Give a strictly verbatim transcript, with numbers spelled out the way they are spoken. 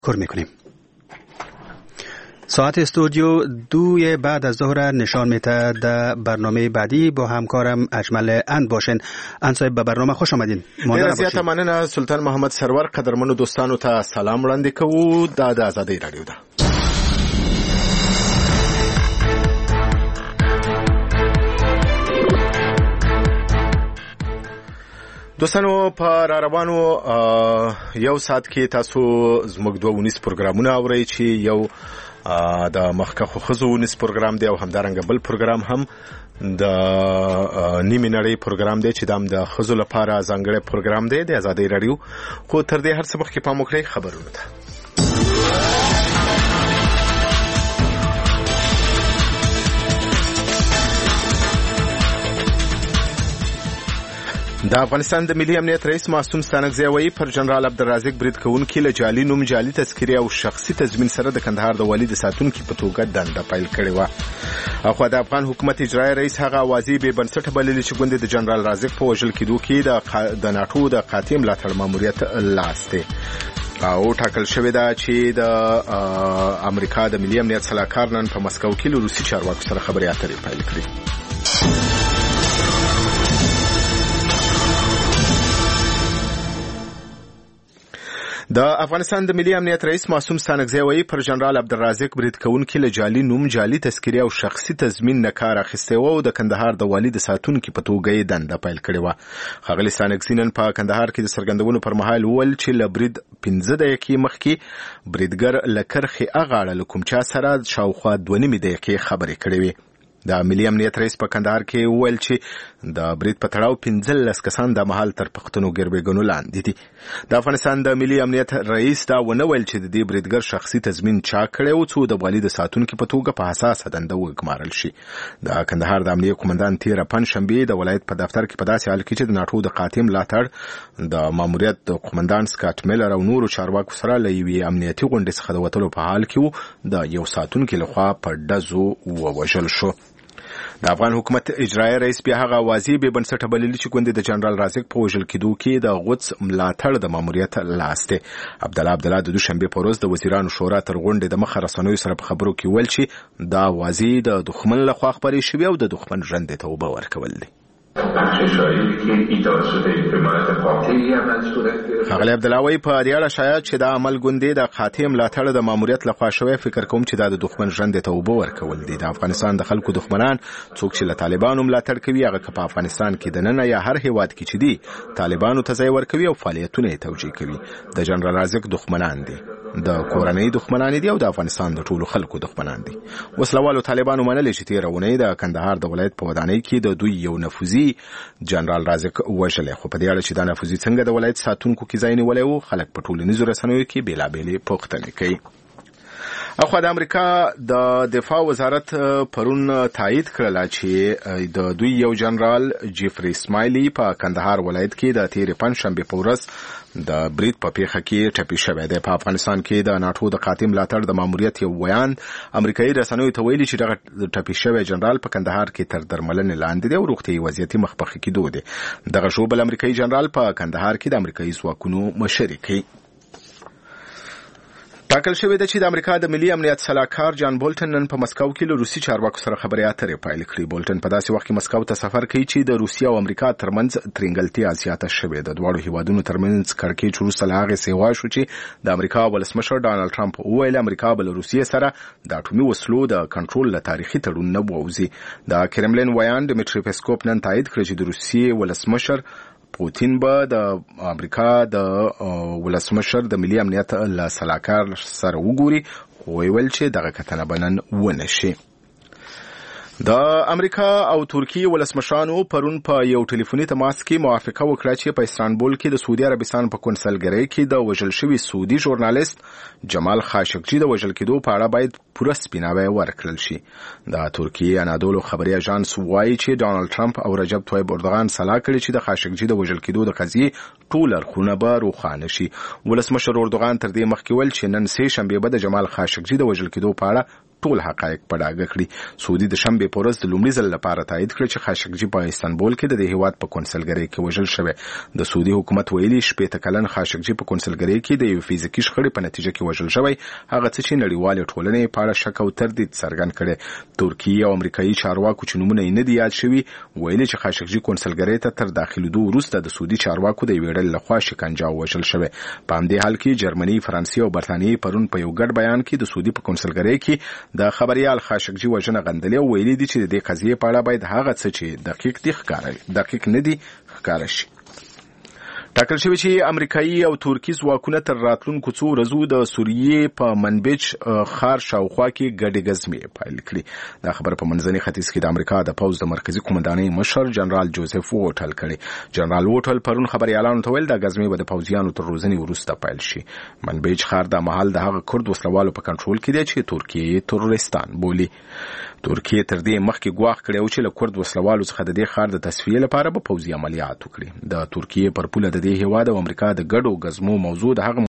کر میکنیم. ساعت استودیو دوی بعد از ظهر نشان میده در برنامه بعدی با همکارم اجمل اند باشین. اند صاحب به برنامه خوش آمدین. ډیر زیات مننه سلطان محمد سرور. قدرمنو دوستانو ته سلام وړاندې کوو. دا د آزادۍ رادیو ده. دوستانو په را روانو یو ساعت کې تاسو زموږ دوه ونیس پروګرامونه اورئ چې یو د مخکښو ښځو ونیس پروګرام دی او همدارنګه بل پروګرام هم د نیمې نړۍ پروګرام دی چې دا د ښځو لپاره ځانګړی پروګرام دی د آزادۍ رادیو. خو تر دې هر څه مخکې پام وکړئ خبرونو ته. د افغانستان د ملي امنیت رئیس معصوم ستانکزی وایي پر جنرال عبدالرازق برید کوونکي له جعلي نوم، جعلي تذکرې او شخصي تضمین سره د کندهار د والي د ساتونکي په توګه دنده پیل کړې وه. اخوا د افغان حکومت اجرایي رئیس هغه اوازې بې بنسټه بللې چې ګوندې د جنرال رازق په وژل کېدو کې د ناټو د قاطع ملاتړ ماموریت لاس دی او ټاکل شوې ده چې د امریکا د ملي امنیت سلاکار نن په مسکو کې له روسي چارواکو سره خبرې اترې پیل کړې. د افغانستان د ملي امنیت رئیس معصوم ستانکزی وایي پر جنرال عبدالرازق برید کوونکي له جعلي نوم، جعلي تذکرې او شخصي تضمین نه کار اخیستی و او د کندهار د والي د ساتونکي په توګه یې دنده پیل کړې وه. ښاغلي ستانکزي نن په کندهار کې د څرګندونو پر مهال وویل چې له برید پنځه دقیقې مخکې بریدګر له کرښې اغاړه له کوم چا سره شاوخوا دوه نیمې دقیقې خبرې کړې وې. د ملي امنیت رئیس په کندهار کې وویل چې د برید په تړاو پنځلس کسان د مهال تر پښتنو ګربېګنو لاندې دي. د افغانستان د ملي امنیت رئیس دا ونه ویل چې د دې بریدګر شخصي تضمین چا کړی و څو د والي د ساتونکي په توګه په حساسه دنده وګمارل شي. د کندهار د امنیه قومندان تیره پنجشنبې د ولایت په دفتر کې په داسې حال کې چې د ناټو د قاطع ملاتړ د ماموریت د قومندان سکاټ میلر او نورو چارواکو سره له یوې امنیتي غونډې څخه د وتلو په حال کې و د یو ساتونکي لخوا په ډزو ووژل شو. د افغان حکومت اجرایي رئیس بیا هغه اوازې بې بنسټه بللې چې ګوندې د جنرال رازق په وژل کېدو کې د غوڅ ملاتړ د ماموریت لاس دی. عبدالله عبدالله د دوشنبې په ورځ د وزیرانو شورا تر غونډې د مخه رسنیو سره په خبرو کې ویل چې دا اوازې د دښمن لخوا خپرې شوې او د دښمن ژرندې ته اوبه ورکول دي. ښاغلی عبدالله وایي په دې اړه شایعات چې دا عمل ګوندې د قاطع ملاتړ د ماموریت لخوا شوی، فکر کوم چې دا د دښمن ژرندې ته اوبه ورکول دي. د افغانستان د خلکو دښمنان څوک چې له طالبانو ملاتړ کوي، هغه که په افغانستان کې دننه یا هر هیواد کې چې دي طالبانو ته ځای ورکوي او فعالیتونه یې توجیه کوي. د جنرال رازق دښمنان دي، د کورنۍ دښمنان دي او د افغانستان د ټولو خلکو دښمنان دي. وسلوالو طالبانو منلې چې تېره اونۍ د کندهار د ولایت په ودانۍ کې د دوی یو نفوذي جنرال رازق وژلی. خو په دې اړه چې دا نفوذي څنګه د ولایت ساتونکو کې ځای نیولی و، خلک په ټولنیزو رسنیو کې بېلابېلې پوښتنې کوي. اخوا د امریکا د دفاع وزارت پرون تایید کړله چې د دوی یو جنرال جیفری اسماعیلي په کندهار ولایت کې د تېرې پنجشنبې په ورځ د برید په پیښه کې ټپي شوی دی. په افغانستان کې د ناټو د قاطع ملاتړ د ماموریت یو ویان امریکایي رسنیو ته ویلي چې دغه ټپي شوی جنرال په کندهار کې تر درملنې لاندې دی او روغتیایي وضعیت یې مخ په ښه کېدو دی. دغه شوبل امریکایي جنرال په کندهار کې د امریکایي ځواکونو مشري کوي. ټاکل شوې ده چې د امریکا د ملي امنیت سلاکار جان بولټن نن په مسکو کې له روسي چارواکو سره خبرې اترې پیل کړې. بولټن په داسې وخت کې مسکو ته سفر کوي چې د روسیې او امریکا ترمنځ ترینګلتیا زیاته شوې ده. دواړو هیوادونو ترمنځ کړکېچ وروسته له هغې سیوا شو چې د امریکا ولسمشر ډانلډ ټرمپ وویل امریکا به له روسیې سره د اټومي وسلو د کنټرول له تاریخي تړون نه ووځي. د کرملین ویان ډیمیټري پیسکوپ نن تایید کړ چې د روسیې ولسمشر پوتین به د امریکا د ولسمشر د ملي امنیت له سلاکار سره وګوري، خو ویل چې دغه کتنه به نن ونه شي. د امریکا او ترکیې ولسمشرانو پرون په یو ټلیفوني تماس کې موافقه وکړه چې په استانبول کې د سعودي عربستان په کنسلګرۍ کې د وژل شوي سعودي ژورنالیست جمال خاشقجي د وژل کېدو په اړه باید پوره سپیناوی ورکړل شي. د ترکیې انادولو خبري اژانس وایي چې ډانلډ ټرمپ او رجب طیب اردوغان سلا کړي چې د خاشقجي د وژل کېدو د قضیې ټول اړخونه به روښانه شي. ولسمشر اردوغان تر دې مخکې ویل چې نن سه شنبه به د جمال خاشقجي د وژل کېدو په اړه ټول حقایق په ډاګه کړي. سعودي د شنبې په ورځ د لومړي ځل لپاره تایید کړ چې خاشقجي په استانبول کې د هیواد په کونسلګرۍ کې وژل شوی. د سعودي حکومت ویلي شپېته کلن خاشقجي په کونسلګرۍ کې د یو فزیکي شخړې په نتیجه کې وژل شوی، هغه څه چې نړیوالې ټولنې په اړه شک او تردید څرګند کړي. ترکیه او امریکایي چارواکو چې نومونه یې نه دي یاد شوي ویلي چې خاشقجي کونسلګرۍ ته تر داخلېدو وروسته د سعودي چارواکو د یوې ډلې لخوا شکنجه او وژل شوی. په همدې حال کې جرمني، فرانسې او برتانیې پرون په یو ګډ بیان کې د سعودي په کونسلګرۍ کې د خبريال خاشقجي وژنه غندلې او ویلي دي چې د دې قضیې په اړه باید هغه څه چې دقیق دي ښکاره دقیق نه دي ښکاره شي. ټاکل شوی چې امریکایي او ترکی ځواکونه تر راتلونکو څو ورځو د سوریې په منبج ښار شاوخوا کې ګډې ګزمې پیل کړي. دا خبره په منځني ختیځ کې د امریکا د پوځ د مرکزي قومندانۍ مشر جنرال جوزف ووټل کړي. جنرال ووټل پرون خبريالانو ته ویل دا ګزمې به د پوځیانو تر روزنې وروسته پیل شي. منبج ښار د مهال د هغه کورد وسلوالو په کنټرول کې دی چې ترکیه تروریستان بولي. ترکیه تر دې مخکې ګواښ کړی و چې له کورد وسلوالو څخه د دې ښار د تصفیې لپاره به پوځي عملیات وکړي. د ترکیه پر پوله د دې هیواد او امریکا د ګډو ګزمو موضوع د هغه